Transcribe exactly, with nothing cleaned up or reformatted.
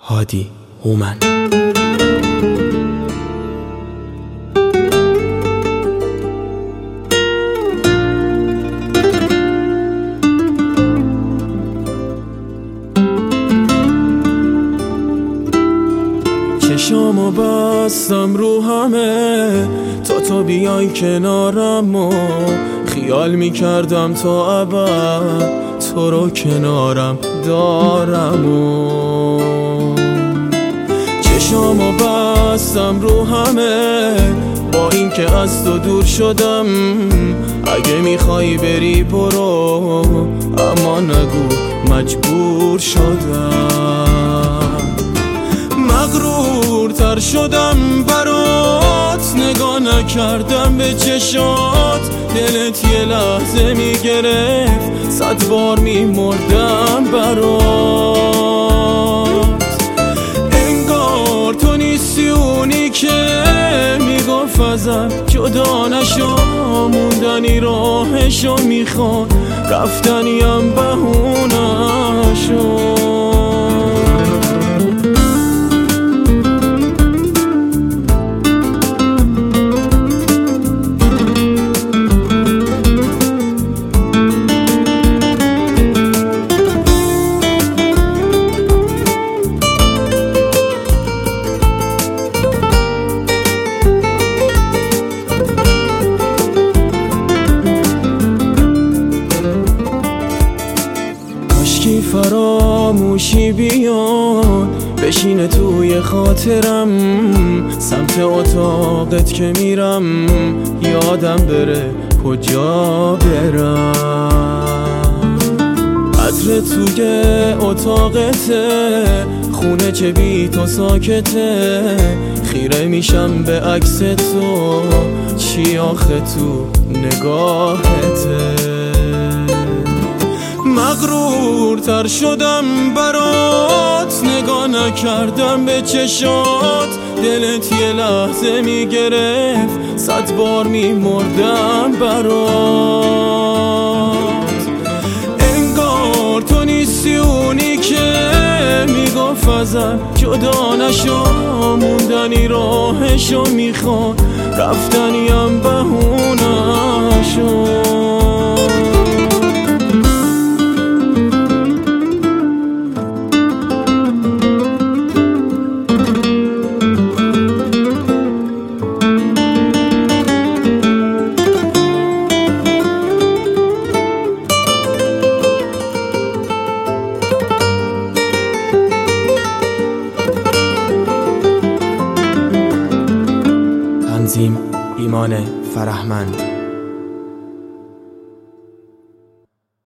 هادی هومن. چشامو بستم رو همه تا تو بیای کنارم و خیال میکردم تا ابد تو رو کنارم دارم و چشامو بستم رو همه با این که از تو دور شدم. اگه میخوای بری برو اما نگو مجبور شدم. مغرورتر شدم برات نگاه نکردم به چشات. دلت یه لحظه میگرفت صد بار میمردم برات. انگار تو نیستی اونی که میگفت ازم جدا نشو. موندنی راهشو میخواد رفتنیم بهونه‌شو. کی فراموشی بیاد بشینه توی خاطرم. سمت اتاقت که میرم یادم بره کجا برم. عطر توی اتاقته خونه چه بی تو ساکته. خیره میشم به عکس تو چی آخه تو نگاهته. مغرورتر شدم برات نگاه نکردم به چشات. دلت یه لحظه میگرفت صد بار میمردم برات. انگار تو نیستی اونی که میگفت ازم جدا نشو. موندنی راهشو میخواد رفتنیم بهونه‌شو. تنظیم ایمان فرهمند.